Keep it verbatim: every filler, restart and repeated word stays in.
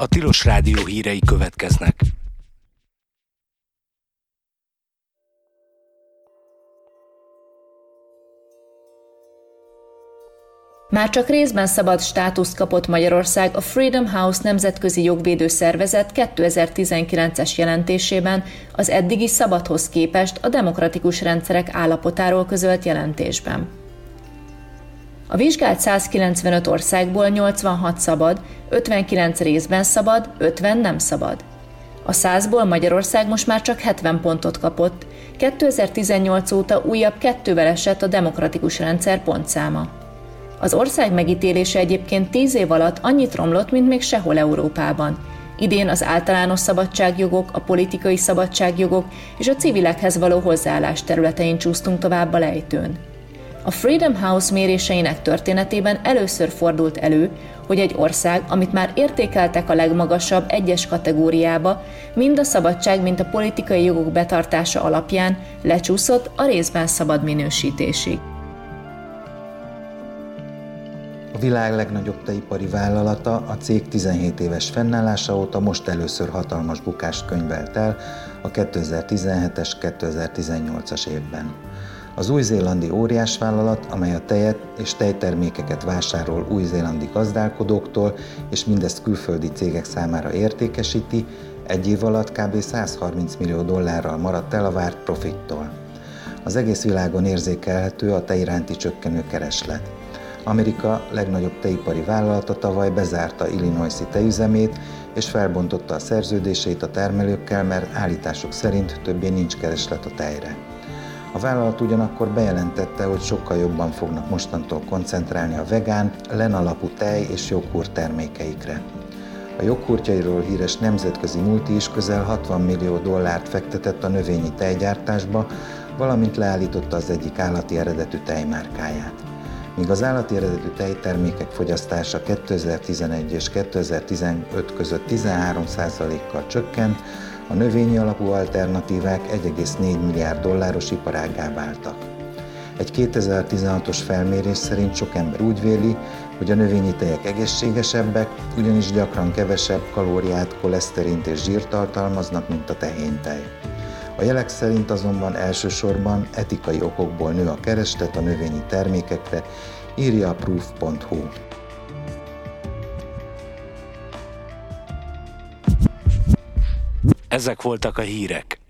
A Tilos Rádió hírei következnek. Már csak részben szabad státuszt kapott Magyarország a Freedom House nemzetközi jogvédő szervezet kétezer-tizenkilences jelentésében az eddigi szabadhoz képest a demokratikus rendszerek állapotáról közölt jelentésben. A vizsgált százkilencvenöt országból nyolcvanhat szabad, ötvenkilenc részben szabad, ötven nem szabad. A százból Magyarország most már csak hetven pontot kapott, kétezer-tizennyolc óta újabb kettővel esett a demokratikus rendszer pontszáma. Az ország megítélése egyébként tíz év alatt annyit romlott, mint még sehol Európában. Idén az általános szabadságjogok, a politikai szabadságjogok és a civilekhez való hozzáállás területein csúsztunk tovább a lejtőn. A Freedom House méréseinek történetében először fordult elő, hogy egy ország, amit már értékeltek a legmagasabb egyes kategóriába, mind a szabadság, mind a politikai jogok betartása alapján lecsúszott a részben szabad minősítésig. A világ legnagyobb tejipari vállalata a cég tizenhét éves fennállása óta most először hatalmas bukást könyvelt el a kétezer-tizenhetes kétezer-tizennyolcas évben. Az új-zélandi óriásvállalat, amely a tejet és tejtermékeket vásárol új-zélandi gazdálkodóktól, és mindezt külföldi cégek számára értékesíti, egy év alatt kb. százharminc millió dollárral maradt el a várt profittól. Az egész világon érzékelhető a tej iránti csökkenő kereslet. Amerika legnagyobb tejipari vállalata tavaly bezárta Illinois-i tejüzemét, és felbontotta a szerződéseit a termelőkkel, mert állításuk szerint többé nincs kereslet a tejre. A vállalat ugyanakkor bejelentette, hogy sokkal jobban fognak mostantól koncentrálni a vegán, len alapú tej és joghurt termékeikre. A joghurtjairól híres nemzetközi multi is közel hatvan millió dollárt fektetett a növényi tejgyártásba, valamint leállította az egyik állati eredetű tejmárkáját. Míg az állati eredetű tejtermékek fogyasztása kétezer-tizenegy és kétezer-tizenöt között tizenhárom százalékkal csökkent, a növényi alapú alternatívák egy egész négy milliárd dolláros iparággá váltak. Egy kétezer-tizenhatos felmérés szerint sok ember úgy véli, hogy a növényi tejek egészségesebbek, ugyanis gyakran kevesebb kalóriát, koleszterint és zsírt tartalmaznak, mint a tehénytej. A jelek szerint azonban elsősorban etikai okokból nő a kereslet a növényi termékekre, írja a proof pont hu. Ezek voltak a hírek.